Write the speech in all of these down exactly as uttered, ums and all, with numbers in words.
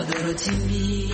godoro timbi.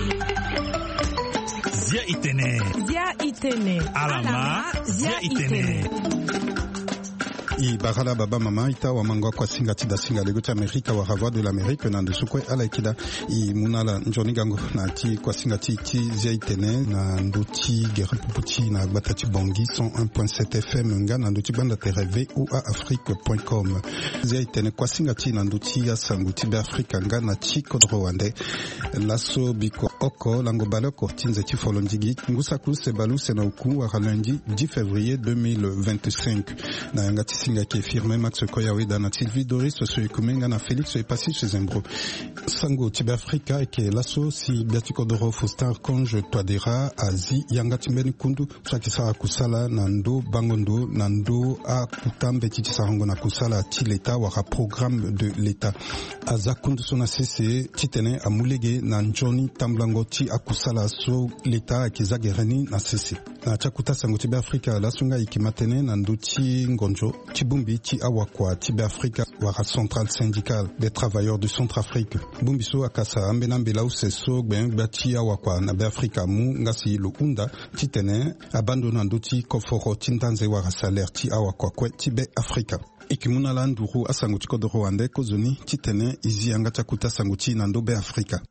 Zia itene. Zia itene. Alama. Zia itene. I barala baba mama ita wa mangwa kwa singa tida singa lego ti Amerika wa ravoir de l'Amérique na ndusukwe ala ikida I munala njoni gango na ti kwa singa ti ti zia itene na ndoti gera puputi na batati bongi cent un point sept F M nga na ndoti banda tere v o a afrique point com zia itene kwa singa ti na ndoti ya sangu ti be Afrika nga na ti kodro wande laso biko oko lango bale kortinze ti folondigi ngusa kuse balu se na uku wa lundi dix février deux mille vingt-cinq na yanga ti singa qui est firmé Max Koyaweda na Sylvie Doris Soyekumenga na Félix Epassi chez Zembro sango tibe Afrika eke laso si biatiko doro fostar konje toadera azi yanga timbeni kundu swaki sara kusala na ndo bangondo na ndo a kutambe titi sarango na kusala ti leta waka programme de leta aza kundu sona sese titene amulege na njoni tamblango ti akusala so leta akizagereni na sese na chakuta sango tibe Afrika lasunga ikimatene na ndo ti ngonjo Tibumbi ti awakwa tibe Afrika wara centrale syndicale des travailleurs de Centrafrique bumbi so akasa ambena mbela useso gben bati awakwa na be Afrika mu ngasi lo unda titene abandona ndoti koforo tindanze wara salaire ti awakwa kwe tibe Afrika ikimuna la nduru asango tikodoro wande kozoni titene izi anga chakuta sango ti na ndo be Afrika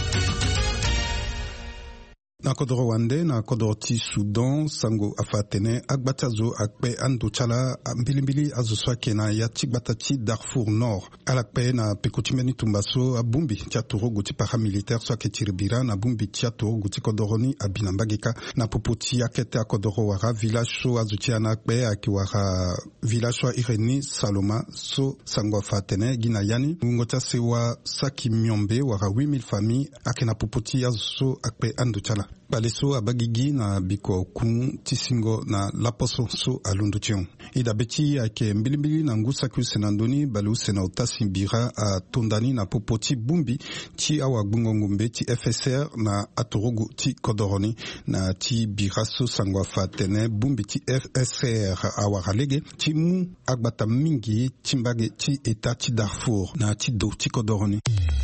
na kodoro wande na kodoro ti Sudan sango afatene agbatazo akpe ando chala mbilimbili azo swake na ya tigbata ti Darfour Nord alakpe na pekotimeni tumbaso abumbi tia torogo ti paramilitaire swake tiribira na bumbi tia torogo ti kodoroni abinambageka na popoti akete akodoro wara village so azo tia na akpe aki wara village so Ireni Saloma so sango afatene gina yani ngota sewa saki miombe wara huit mille familles akena popoti azo so akpe ando chala baleso abagigi na biko kun tisingo na laposo so alundu tion ida beti ake mbilimbili na ngusa ku senandoni balu sena utasi bira a tondani na popoti bumbi ti awa gbungongumbe ti F S R na atorogu ti kodoroni na ti bira so sangwa fatene bumbi ti F S R awa halege ti mu agbata mingi timbage ti eta ti Darfour na ti do ti kodoroni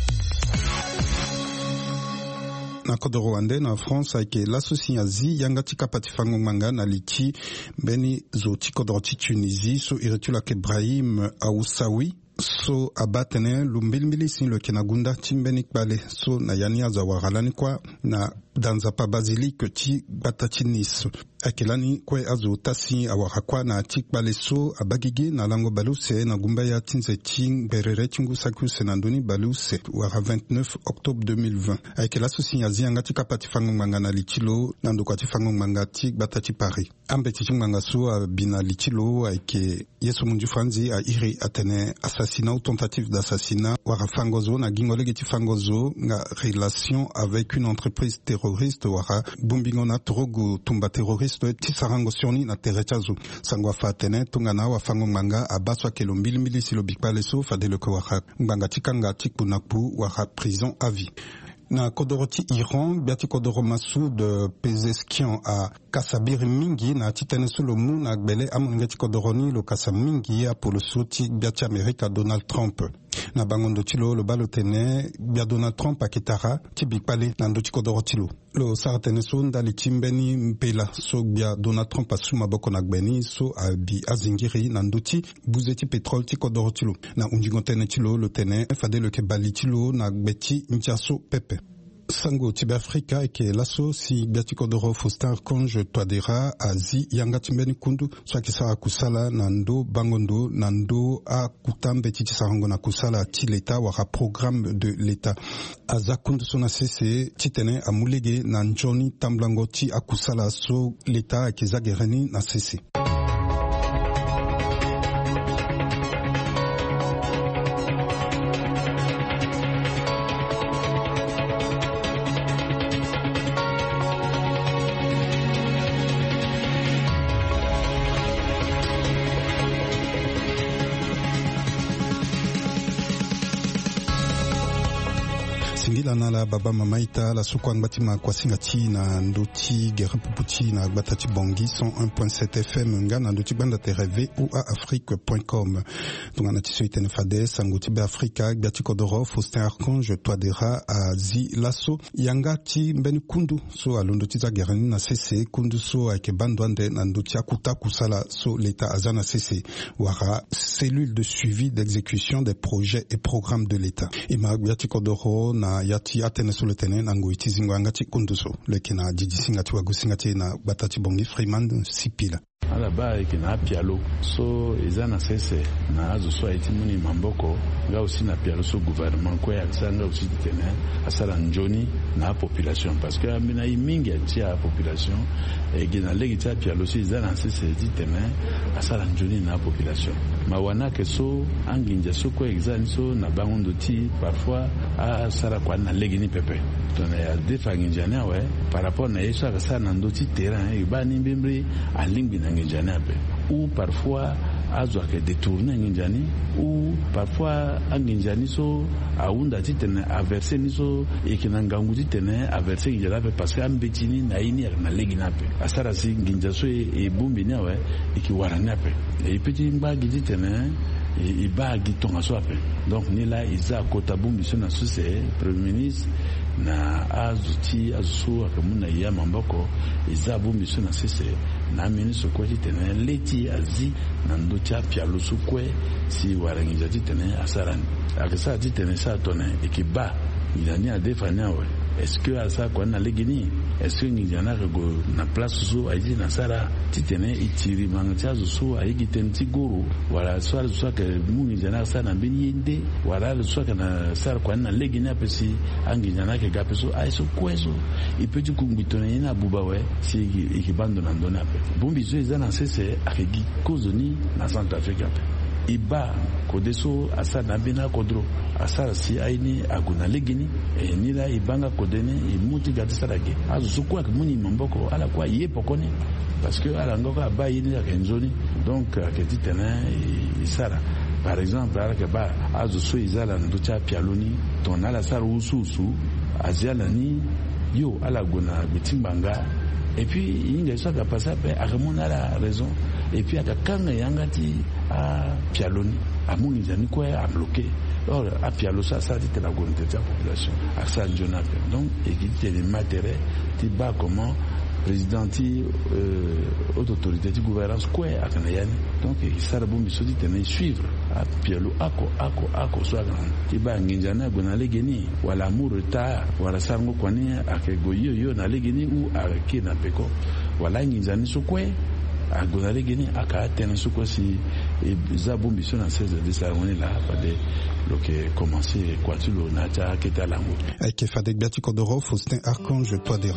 na kodoro wande na France ake l'associazi yanga tika patifango manga na liti beni zo ti kodoro ti Tunisie so iretula ke Brahim Aoussaoui so abatene lumbilmbili sin lo kenagunda timbeni bale so na yani azawaralani kwa na danzapa basilique ti batati Nice akelani kwe azo tasi awarakwa na tik bale so abagigi na lango baluse na gumba ya tinze ting berere tingu saku senandoni baluse wara vingt-neuf octobre deux mille vingt akela sosi yazi anga tika patifango manga na litilo na ndoko tifango manga tik batati Paris ambe tichimanga so bina litilo ake yeso munju franzi a iri atene assassinat ou tentative d'assassinat wara fangozo na gingolege tifangozo nga relation avec une entreprise terroriste wara bumbingo na trogo tumba terroriste tisarango sioni na terechazo sangwa fatene tungana wa fango manga abaswa kelo mbili mbili silo bikpale so fadele ko wara mbanga tikanga tikpunapu wara prison à vie na kodoro ti Iran biati kodoro Massoud Pezeskian a kasabiri mingi na titene solo mu na gbele amongeti kodoroni lo kasamingi ya polo soti biati Amerika Donald Trump na bangondo tilo lo balotene bia Donald Trump akitara tibikpale na ndoti kodoro tilo lo saratene so ndali timbeni mpela so bia Donald Trump asuma boko na gbeni so abi azingiri na ndoti buzeti petrol ti kodoro tilo na unjingotene tilo lo tene fadele ke bali tilo na gbeti ntiaso pepe sango tibe Afrika eke laso si biati kodoro fostar konje toadera azi yanga timbeni kundu swaki sara kusala na ndo bangondo na ndo a kutambe titi sarango na kusala ti leta waka programme de leta aza kundu sona sese titene amulege na njoni tamblango ti akusala so leta akizagereni na sese singila na la baba mamaita la sukwang batima kwa singati na ndoti gere puputi na batati bongi cent un point sept F M nga na ndoti banda tereve ou à afrique point com donc na tiso itene fade sangoti be afrika gati kodoro Faustin Archange Touadéra a zi lasso yangati mbeni kundu so alondo tiza gerani na cc kundu so ake bandwande na ndoti akuta kusala so l'état azana cc wara cellule de suivi d'exécution des projets et programmes de l'état ima gati kodoro na yati atene sur le terrain nango itizingo angati kunduso lekina didisingati wagusingati na batati bongi Freeman Sipila ala ba ikina pialo so ezana sese na azo so itimuni mamboko nga aussi na pialo so gouvernement ko ya sanga aussi tene asala njoni na population parce que amina imingi ya population e gina legi ya pialo so ezana sese tene asala njoni na population mawana ke so anginja so ko exani so na bangondo ti parfois a sara kwa na legi ni pepe tona ya defanginjana we par rapport na yeso akasa na ndoti terrain e ba ni mbimbre a lingbi na nginjani ape ou parfois azo ake détourner nginjani ou parfois nginjani so aunda titene averser ni so ekinangangu titene averser nginjala pe parce que ambetini na ini na legi na pe asara si nginja so e bumbi ni we ikiwarani ape e petit mbagi titene i bagi tonga so ape donc ni la iza kota bumbi so na suse premier ministre na azuti azusu akamuna ya mamboko iza bumbi so na sese na ministre ko titene leti azi na ndocha pialo so kwe si warangiza titene asarani akasa titene sa tone ikiba ilani adefanya we est-ce que asa kwa na legini est-ce que ngijana go na place so aji na sara titene itiri mangcha so ayi tenti guru wala swala so ka mungi jana sana bini yende wala so ka na sara kwa na legini apesi angijana ke gapeso aiso kweso ipeji kumbitone ina bubawe si ikibando na ndona pe bumbi zo ezana sese akegi kozoni na Centre Africa iba kodeso asa na bina kodro asara si aini aguna legini e nila ibanga kodene imuti gati sarage azu sukwa kmuni mamboko ala kwa yepo koni parce que ala ngoka ba yini akenzoni donc aketi tena isara par exemple ala ke ba azu so izala ndocha pialoni ton ala sara ususu aziala ni yo ala guna bitimbanga et puis inga so ka passa pe akamona la raison et puis akakanga yangati a pialoni amuni zani kwa a bloqué or a pialo ça ça dit la gonte de la population à ça Jonathan donc équité les matériels ti ba comment présidenti euh, autorité de gouvernance quoi à Kanayani donc il sera bon biso dit tenir suivre a pialo ako ako ako so grand ti ba nginjana gona legeni wala mureta wala sango kwani akegoyo yo na legeni ou areke na peko wala nginjani so quoi a gonale geni aka tena suko si za bombi so na seize de cérémonie là pas de lo que commencer quoi tu lo na ta keta lango ake fadek biati kodoro Faustin Archange Touadéra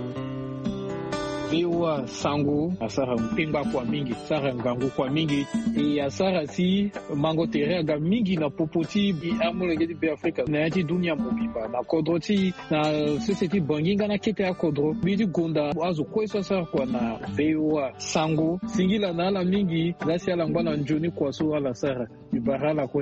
Biwa sango asara mpimba kwa mingi sara ngangu kwa mingi e asara si mango tere ga mingi na popoti bi amule gedi be Afrika na yati dunia mobimba na kodroti na society banginga na kete ya kodro bidi gonda azu kweso sara kwa na biwa sango singila na ala mingi zasi ala ngwana njoni kwa so ala sara ibarala kwe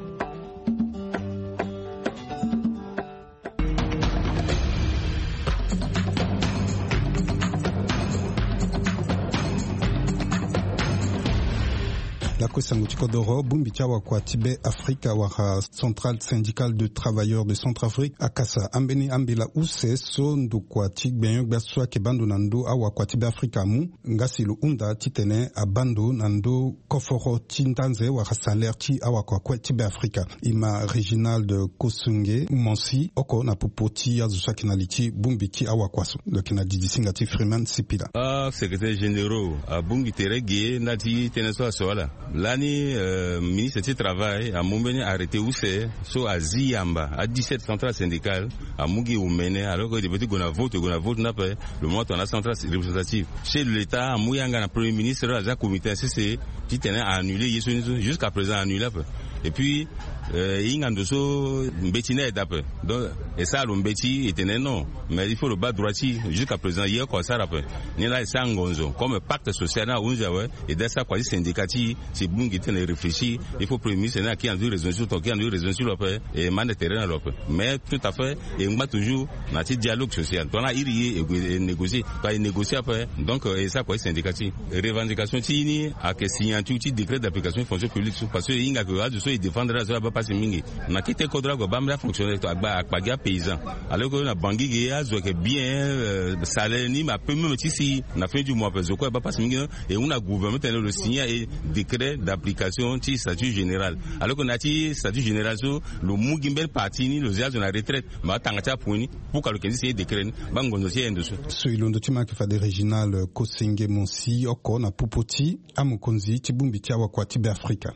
la Kosanguti Kodoro, Bumbi Chawa kwa Tibet Afrika wara centrale syndicale de travailleurs de Centrafrique akasa ambeni ambila use so ndu kwa tigbenyo gbaswa ke bandu nando awa kwa Tibet Afrika mu ngasi lu unda titene abandu nando koforo tintanze wara salaire ti awa kwa kwa Tibet Afrika ima regional de Kosunge Monsi oko na popoti azusha kinaliti Bumbi ki awa kwa so le kina didisinga ti Freeman Sipila ah secrétaire généraux a Bungi terege nati teneso so wala L'année euh, ministre du travail a Moumene arrêté où c'est so à Ziyamba à dix-sept centrales syndicales à Mugi Oumene alors que les petits qu'on a voté qu'on a voté n'a pas le mois on a centrale représentative chez l'État à Mouyanga le premier ministre à comité C C qui tenait à annuler jusqu'à présent annulé et puis ingandoso mbetine etape donc et ça le mbeti était non mais il faut le bas droitier jusqu'à présent hier quoi ça rappelle ni là c'est ngonzo comme pacte social na unja ouais et de ça quoi syndicati c'est bungi tene réfléchi il faut premier c'est là qui en deux raisons sur qui en deux raisons sur le et man terrain là mais tout à fait et on va toujours na ti dialogue social on a iri et négocier pas négocier après donc et ça quoi syndicati revendication ti ni a que signature ti décret d'application fonction publique parce que inga que a de so défendre ça va passer mingi na kite kodra go bamla fonctionnaire to agba akpagia paysan alors que na bangi ge azo que bien salaire ni ma peu même si na fin du mois parce que va passer mingi et on a gouvernement le signer et décret d'application ti statut général alors que na ti statut général so le mugimbel parti ni le ziazo na retraite ma tangata poni pour que le kesi décret bango dossier endoso so ilondo tima ke fa de regional Kosenge Monsi oko na Popoti amukonzi tibumbi tia wa kwa tibe Afrika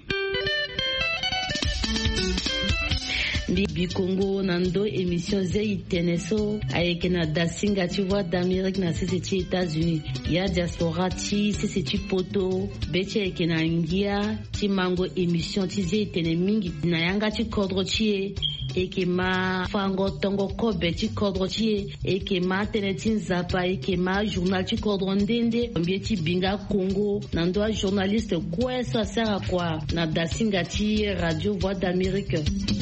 Bibi Congo nando émission zei teneso avec na dasinga tu vois d'Amérique na c'est les États-Unis ya diaspora ti c'est ti poto beche avec na ngia ti mango émission ti zei tene mingi na yanga ti kodro ti et que ma fango tongo kobe ti kodro ti et que ma tene ti zapa et que ma journal ti kodro ndende mbie ti binga Congo nando journaliste quoi ça sert à quoi na dasinga ti radio voix d'Amérique.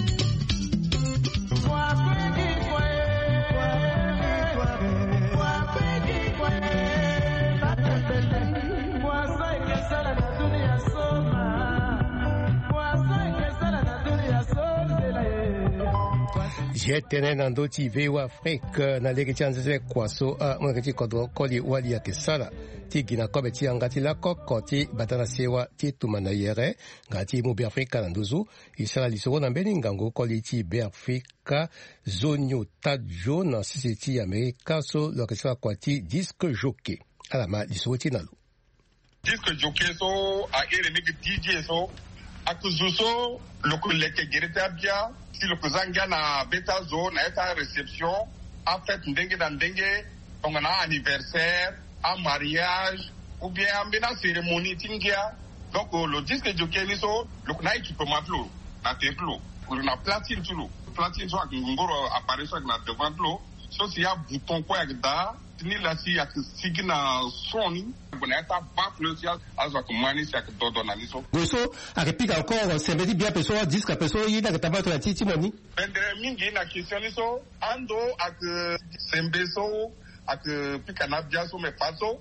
Jetene nando ti vewa Afrique na lege chanze kwaso a ngati kodro koli wali ya kesala ti gina kobe ti angati la kokoti batana sewa ti tumana yere ngati mu be Afrika nanduzu isala liso na mbeni ngango koli ti be Afrika zonyo tadjo na sisiti Amerika so lo kesala kwati disque jockey alama liso ti nalu disque jockey so a ere nigi D J so akuzuso loko leke gereta bia si loko zanga na beta zo na eta réception en fait ndenge na ndenge on a anniversaire un mariage ou bien ambena cérémonie tingia donc le disque jockey ni so loko na équipement lo na templo pour na platine tout lo platine so ak ngoro apparaît so na devant lo so si ya bouton quoi da ni la si ak signa soni boneta bafle si azo ko mani si ak dodo na niso goso akipika encore sembeti bien pessoa disque pessoa yida katabato ya titi moni bendre mingi na question niso ando ak sembeso ak pika na biaso me faso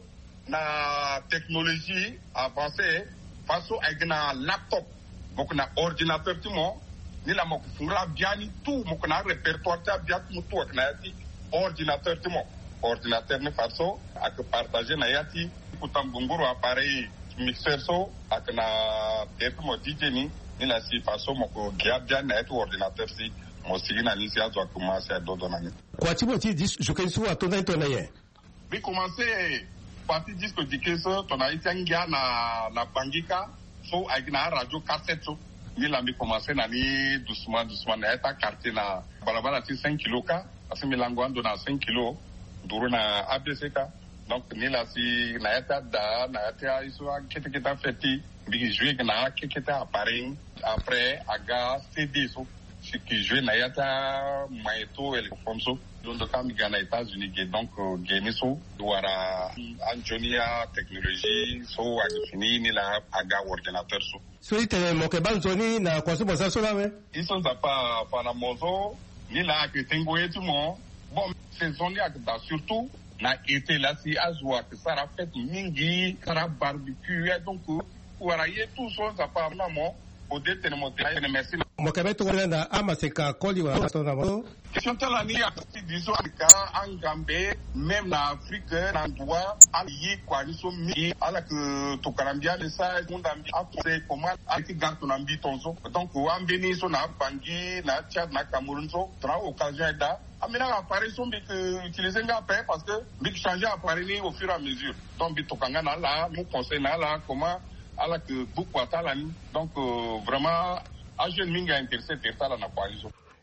na technologie avancée faso ak na laptop bok na ordinateur timo ni la moko fura biani tout moko na répertoire ta biat mutu ak na ti ordinateur timo ordinateur ne faso ak partager na yati kutam bunguru appareil mixeur so ak na temo D J ni ni la si faso moko giabia na etu ordinateur si mo sigina ni si azo commencer à dodo na ni kwa tibo ti dis je kensu atona tona ye bi commencer parti disque dikeso tona itangia na na bangika so ak na radio cassette so ni la mi commencer na ni doucement doucement na eta quartier na balabala ti cinq kilos ka parce milango ando na cinq kilos duru na A B C K donc ni la si na eta da na eta iso kete kete feti bi jouer na kete appareil après aga C D so ce qui joue na eta maito el fonso donc quand mi gana États-Unis donc geni so wara Antonia technologie so agfini ni la aga ordinateur so so ite mo ke banzoni na kwa so bosa so la we iso za pa pa na mozo ni la que tengo etu mo bon saison ya da surtout na été là si azwa que ça a fait mingi kara barbecue donc wara ye tout so za pa na mo au déterminement de merci mo ke beto na amaseka koli wa to na mo question tala ni ya disons ka angambe même na Afrique na doit ali kwa ni so mi ala que to karambia le sa mundambi après comment aki garto na mbi tonzo donc o ambeni so na bangi na Tchad na Cameroun so tra occasion da amena appareil so bi que utiliser nga paix parce que bi changer appareil au fur et à mesure donc bi to kanga na la mon conseil na la comment ala que beaucoup atala ni donc vraiment a jeune minga intéressé tertala na coalition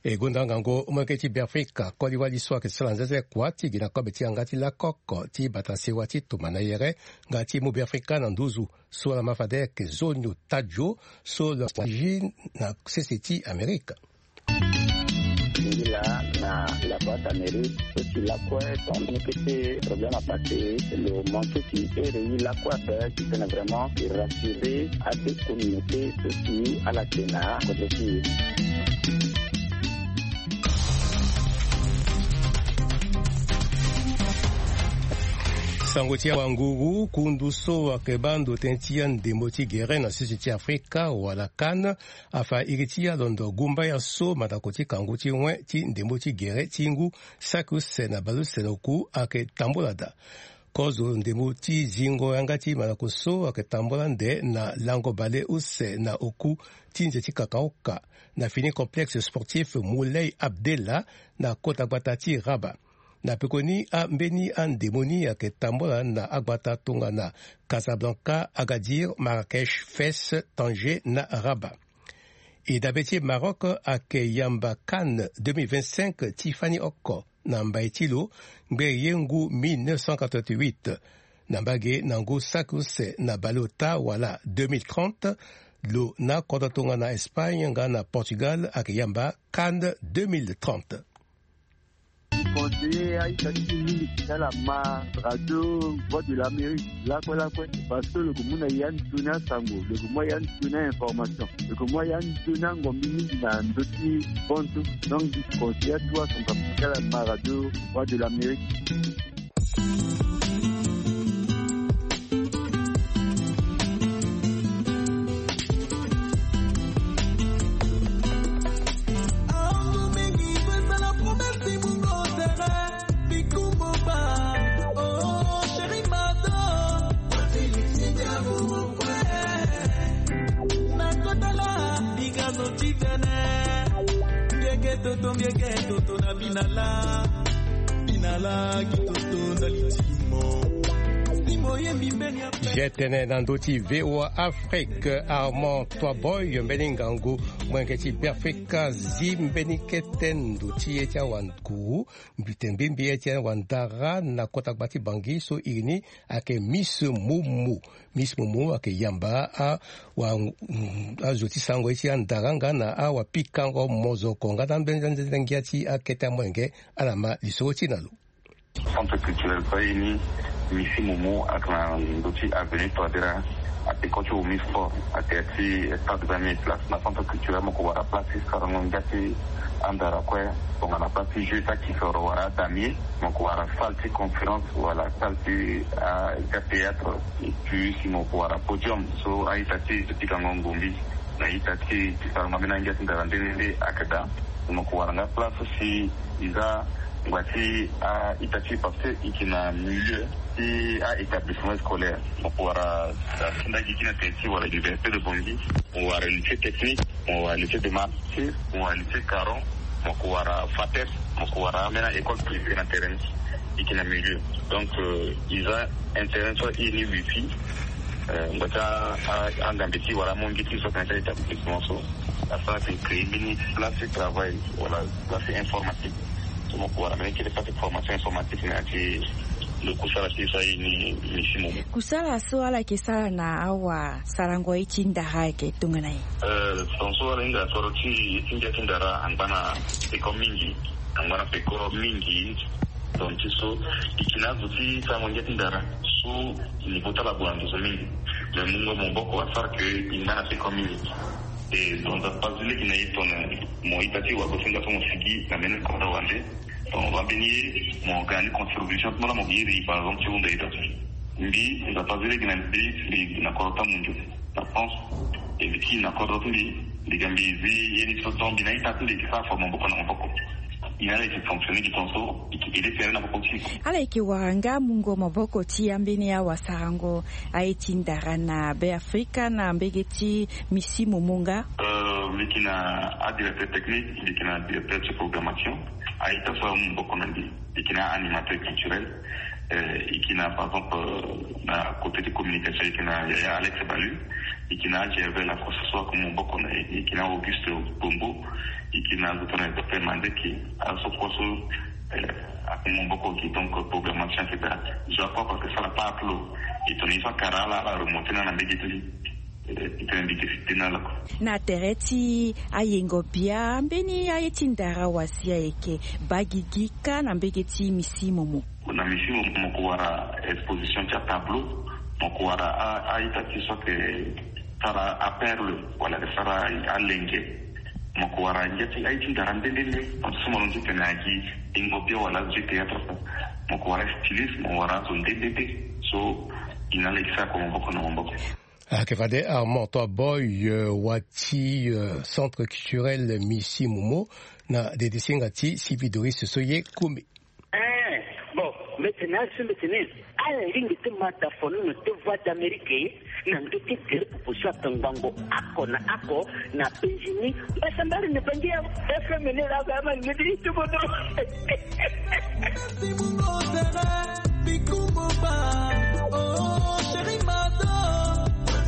e gonda ngango umake ti Afrika ko li wali so ke salanze kwa ti gina ko beti ngati la koko ti batase wati to manayere ngati mu Afrika na nduzu so la mafade ke zonyo tajo so la jin na seseti Amerika là na la boîte Amérique aussi la quoi donc que c'est problème à passer le manteau qui est réuni la quoi faire qui peut vraiment rassurer à des communautés aussi à la Kenya côté sangotia wanguru kunduso wa kebando tentia ndemoti gere na sisi ti Afrika wala kan afa iritia londo gumba ya so matakoti kanguti mwe ti ndemoti gere tingu sakuse na baluse loku ake tambolada kozo ndemoti zingo yangati manakuso ake tambolande na lango bale use na oku tinje ti kakaoka na fini complexe sportif Moulay Abdella na kota batati Raba na pekoni a mbeni an demoni ya ke tambola na agbata tonga na Casablanca, Agadir, Marrakech, Fès, Tanger na Rabat. Et d'abeti Maroc a ke Yamba Cannes deux mille vingt-cinq Tiffany Oko na Mbaitilo Mbeyengu mille neuf cent quatre-vingt-huit na Mbage Nango Sakuse na Balota wala deux mille trente lo na kota tonga na Espagne nga na Portugal a ke Yamba Cannes deux mille trente. Conseiller à Italie, dans la ma radio voix de l'Amérique, là quoi là quoi, parce que le commun a yann donné sango, le commun yann donné information, le commun yann donné ngomini dans d'autres comptes, donc du conseiller à toi son capital à ma radio voix de l'Amérique. Toto miege toto na binala binala kitoto na litimo Jetene nandoti V O A Afrique Armand Toaboy Mbeningangu Mwengeti Perfeka Zimbeniketen Duti etia wanku Mbitembimbi etia wandara na kotakbati bangi so ini ake Miss Mumu Miss Mumu ake yamba a wa azuti sango etia ndaranga na a wapikango mozoko ngata mbenzenzengiati aketa mwenge alama lisoti nalu Centre culturel Paini Misi Momo akna ndoti avenue Toadera apekocho umispo akati stade vingt place na centre culturel moko wara place sarango ngati andara kwe bonga na place jeu ta kisoro wara damier moko wara salle conférence wala salle à théâtre et puis moko wara podium so aitati tikango ngombi na itati sarango mena ngati ndarandende akada moko wara na place si iza ngati a itati parce ikina milieu et à établissement scolaire pour pouvoir s'indaguer qui n'a pas été ou à l'université de Bondy ou à l'unité technique ou à l'unité de marché ou à l'unité Caron ou à Fater ou à maintenant école privée dans terrain et qui n'a milieu donc ils ont un terrain soit ini wifi on va à Gambeti ou à mon guide sur un établissement so à ça c'est créer une place de travail voilà place informatique donc on va mener qu'il y ait pas de formation informatique mais le kusala kisa ini misimu kusala swala kisa na awa sarango ichinda hake tungana hii eh sonso alenga soroti itinja tindara angana peko mingi angana peko mingi donc so ikinazo ti samonja tindara so ni botala bwanzo mingi le mungo momboko afar que imana peko mingi et donc ça passe les qui n'aient ton mo itati wa kosinga tomo sigi na menen ko rawande on va bénir mon gagne contribution pour mon guéri par exemple sur des dates mbi on va pas dire que n'importe na korota munjo na pense et qui na korota li les gambizi yeni so tombi na itatu les qui fa forme beaucoup na beaucoup il a été fonctionné qui tonso il est fait na beaucoup ala ikiwanga mungo maboko ti ambeni ya wasarango aitindara na be Afrika na mbegeti misimu munga euh mais qui na a directeur technique il qui na directeur de programmation aïta soit un beaucoup nandi et qui n'a animateur culturel et qui n'a par exemple à côté de communication et qui n'a Alex Balu et qui n'a Gervais la soit comme beaucoup et qui n'a Auguste Bombo et qui n'a d'autres docteur Mandé qui a ce poisson comme beaucoup qui donc programmation et cetera. Je crois parce que ça n'a pas appelé et ton histoire carala la remonter dans la méditation. Na tereti ayengo pia mbeni ayetindara wasia eke bagigika na mbegeti misimo mu kuna misimo mkuwara exposition cha tableau mkuwara aita kiswa ke sara aperle wala sara alenge mkuwara njeti aitindara mbelele msumo lonji kenaki ingo pia wala zi teatro mkuwara stylisme mkuwara zondedede so inalekisa kwa mboko na mboko. Akefade Armand Toaboy wati centre culturel Misi Momo na de desingati Sylvie Doris Soye Koumé. Eh bon maintenant ce maintenant à ringi te mata fonu no te voix d'Amérique na ndike te pour soit tango ako na ako na pejini basambari ne bangia F M ne la gama ne dit tout bon. Oh chérie madame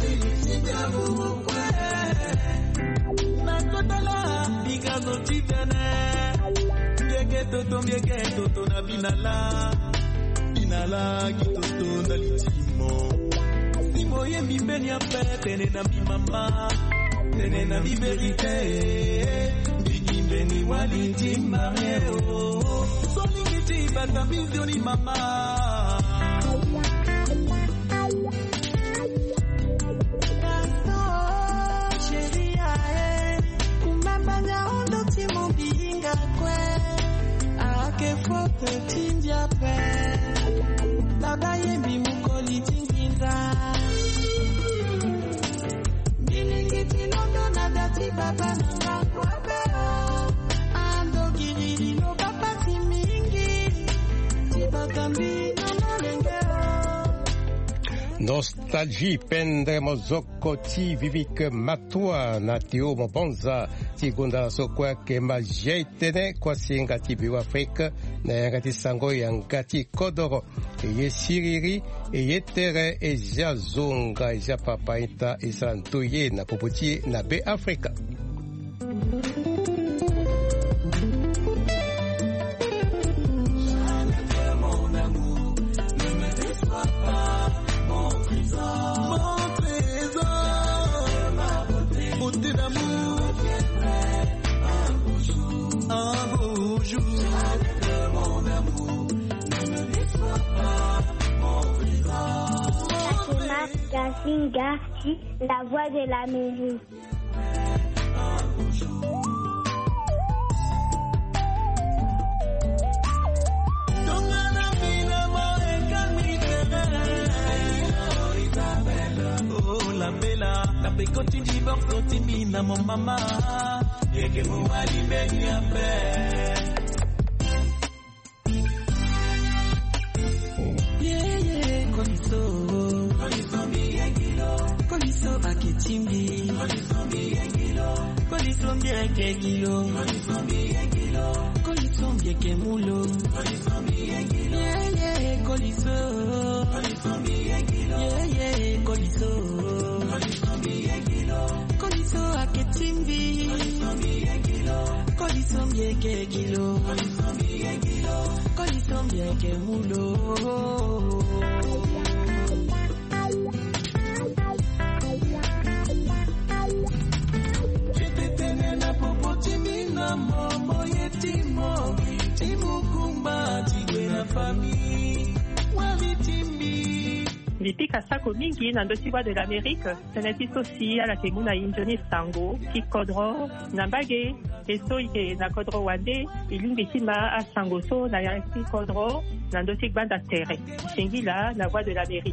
nakotala bigano tivene biegeto to biegeto to na binala binala kitoto na litimo simo ye mbeni apete ne na bimama ne na biberite bigimbeni waliti mareo solingiti bata bizioni mama. Nostalgie pendre mozoko ti vivik matwa na teo mobonza ti gonda sokwa ke majetene kwa singa ti biwa Afrika na yangati sango yangati kodoro ye siriri ye tere e ja zonga e ja papaita e santoye na popoti na be Afrika. La voix de l'Amérique. Oh la bella, la pecoti di borcoti mina mon mama, e che mu ali beni ambe. Yeah yeah, coliso, coliso mi engilo, coliso aketimbi, coliso mi engilo, coliso mi engilo, coliso mi engilo, coliso mi kemulo, coliso mi engilo. Yeah yeah, coliso, coliso mi engilo. Yeah yeah, coliso, coliso mi engilo, coliso aketimbi, coliso mi engilo, coliso mi kegilo, coliso mi engilo, coliso mi kemulo. Lipika sako mingi na ndosiwa de l'Amérique, seneti sosi ala kemuna injoni sango, ki kodro, nambage, eso ike na kodro wande, ilingi tima a sango so na yansi kodro, na ndosik banda tere. Shingila, la voix de l'Amérique.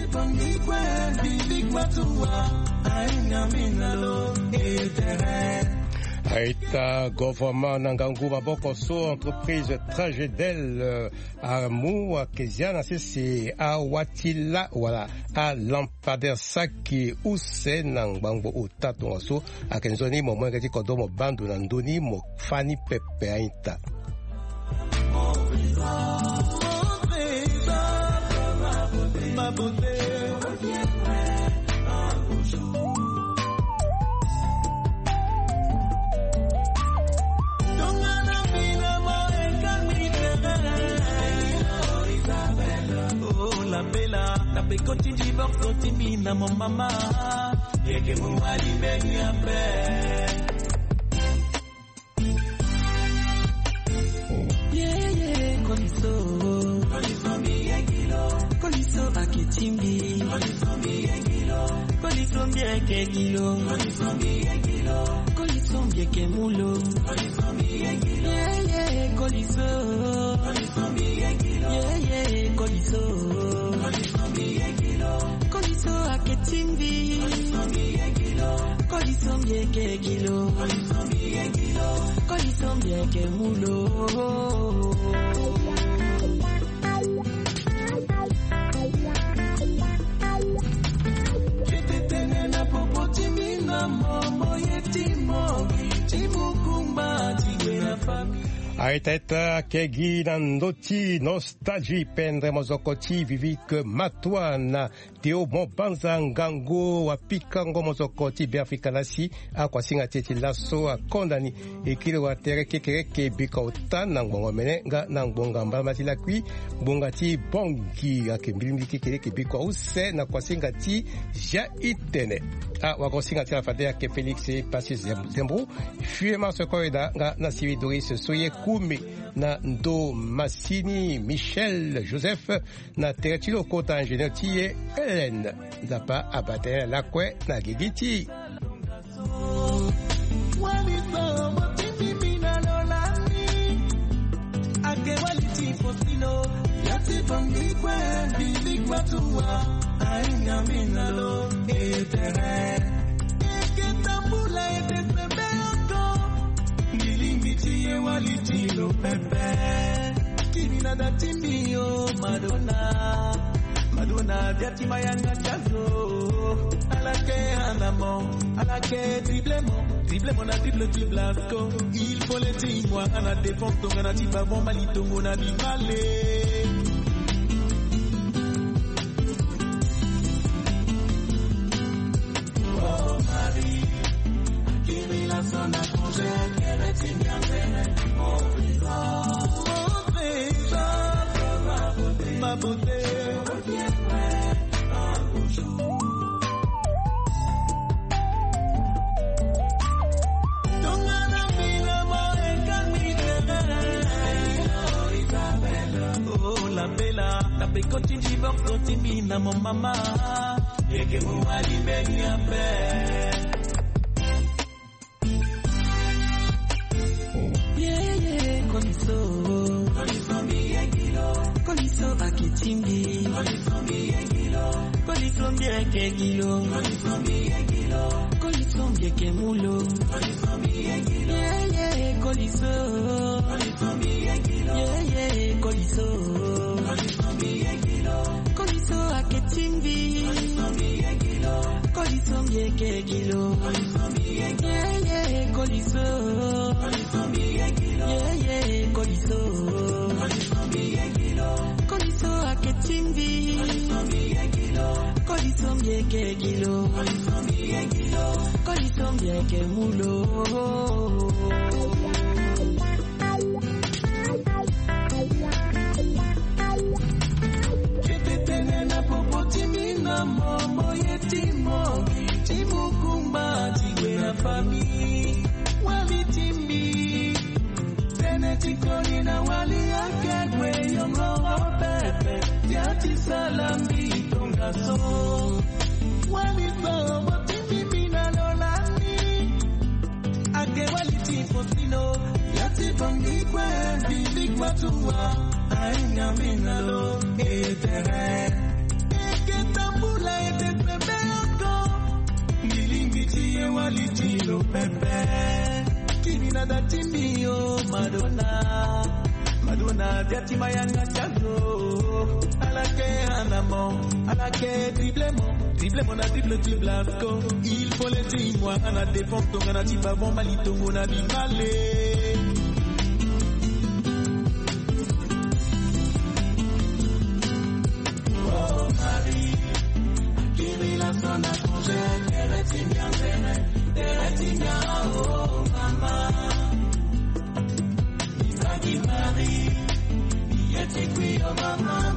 Aïta gouvernement Nangangu Maboko so entreprise Tragedel à Mou à Kéziana c'est à Watila voilà à Lampader Saki ou c'est Nangbango au Tato so à Kenzoni moment que tu kodomo bandu nandoni mo Fani Pepe Aïta. mon trésor, mon trésor, ma beauté, reviendrai un beau jour. La bella, la pecoti di bordo ti mina mon mamma, e che mu ali beni a be. Yeah yeah, koliso, koliso mi ekilo, koliso akitimbi, koliso mi ekilo, koliso mi ekilo, koliso mi ekilo, koliso mi ekemulo, koliso mi ekilo. Yeah yeah, koliso, koliso mi ekilo, yeah yeah, koliso. Koliso aketimbi, koliso mieke gilo, koliso mieke mulo. Jetetene na popoti mina momo yetimo, timukumba tigwe na famille. Aiteta kegi nandoti nostalgie pendre mozokoti vivik matwana teo mobanza ngango wapikango mozokoti Biafrika nasi akwasinga teti laso akondani ekile wa tereke kereke bika otana ngbongo mene nga nangbonga mbamati la kui bongati bongi akembilimbi kereke bika use na kwasinga ti ja itene a wakosinga ti la fadea ke Felix Pasi Zembro fuema sokoida nga na sivi Doris soye Kumi na ndo Massini Michel Joseph na teretilo kota ingénieur tie Hélène zapa abate la kwe na gigiti Nilimbitie walitilo pepe Kimina datimio Madonna Madonna Diati mayanga chazo Alake anamo Alake driblemo Driblemo na drible driblasco Il faut les dis-moi Ana défense Tonga na tiba bon Malitongo na bimale Oh Marie Kimi la zona congé mon trésor, ma beauté, ma beauté, reviendrai un beau jour. Oh la bella, la pecoti di bordo ti mina mon mamma, e che mu ali beni a be. Koliso, koliso mi ekilo, koliso akitimbi, koliso mi ekilo, koliso mi ekilo, koliso mi ekilo, koliso mi ekemulo, koliso mi ekilo, yeah yeah, koliso, koliso mi ekilo, yeah yeah, koliso, koliso mi ekilo, koliso akitimbi, koliso mi ekilo, koliso mi ekilo, koliso mi ekilo, yeah yeah, koliso, koliso mi ekilo, yeah yeah, koliso, koliso mi ekilo, koliso aketimbi, koliso mi ekilo, koliso mi ekilo, koliso mi ekilo, koliso mi ekemulo. Jetetene na popoti mina momo yetimo, timukumba tigwe na famille, walitimbi. Tikoni na wali yake kwe yongo pepe Yati salambi tonga so Wali sobo timi mina lolani Ake wali tifotino Yati pongi kwe Bilik watua Aina mina lo Etere Eke tambula ete pepe yoko Nilimbitie wali tilo pepe Kimina datimio Madonna Madonna Diati mayanga chazo Alake anamo Alake driblemo Driblemo na drible driblasco Il faut les dis-moi Ana défense Tonga na tiba bon Malitongo na bimale mama